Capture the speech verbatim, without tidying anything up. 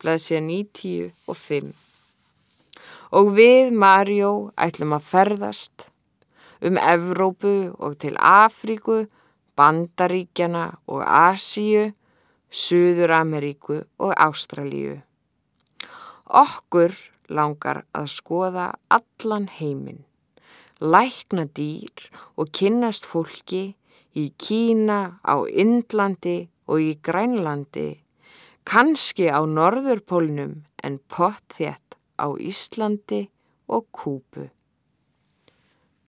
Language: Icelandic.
blaðsíða níutíu og fimm. Og við Marijó ætlum að ferðast um Evrópu og til Afríku, Bandaríkjana og Asíu, Suður-Ameríku og Ástralíu. Okkur langar að skoða allan heiminn, lækna dýr og kynnast fólki í Kína, á Indlandi og í Grænlandi, kannski á Norðurpólnum en pottþétt á Íslandi og Kúbu.